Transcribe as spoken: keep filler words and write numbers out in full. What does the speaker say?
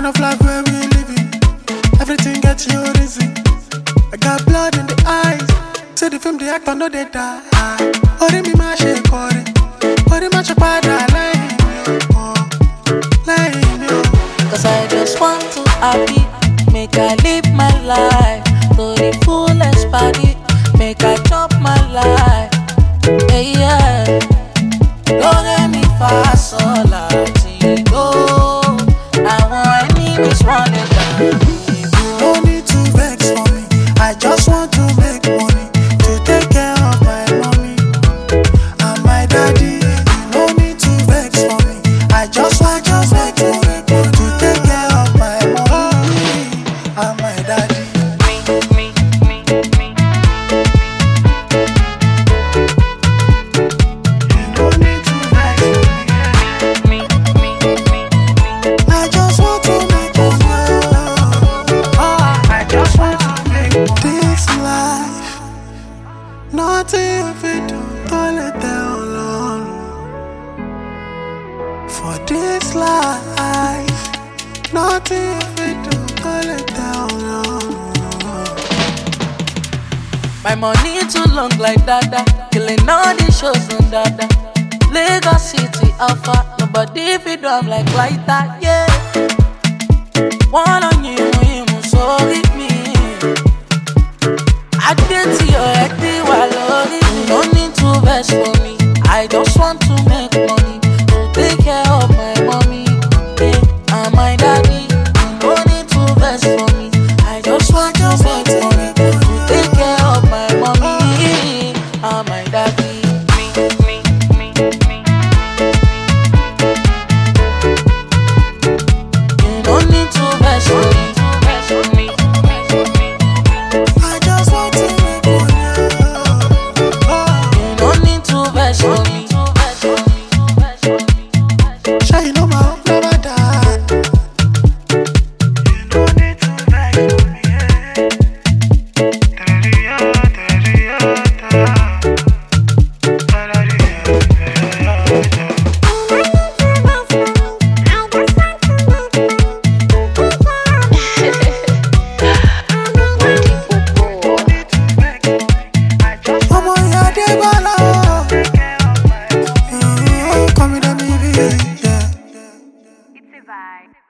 of life where we living, everything gets you reason. I got blood in the eyes. Say the film, the actor, no they die. Ori mi ma she kore, ori ma che pada line yo, line yo. Cause I just want to happy, make I live my life to the fullest party, make I chop my life. Hey yeah, don't let me fast all out to go. I want enemies running down. No need to vex for me, I just want to make money to take care of my mommy and my daddy. No need to vex for me, I just want to make money to take care of my mommy and my daddy. Me, me, me, me. No need to vex for me, Me, me, me, me. I just want to make money. Oh, I just want to make money. This life, nothing if it don't let down alone. For this life, nothing if it don't let down alone. My money too long like Dada, killing all these shows on Dada. Lagos City Alpha, nobody fit do I'm like lighter, yeah. One on you, you so with me. I did to your head, while you don't need to vex for me. I just want to make money to take care of my mommy, yeah, and my daddy. You don't need to vex for me. I just want to make money to take care of my mommy and my daddy. Me, me, me, me. You don't need to vex for me. Me, me, I just want to make money. Oh, you don't need to vex for me. sure you know my hope never die. You no need to vex for me. Ọmọ ìyá Adébọ́lá, come with me, yeah. It's a vibe.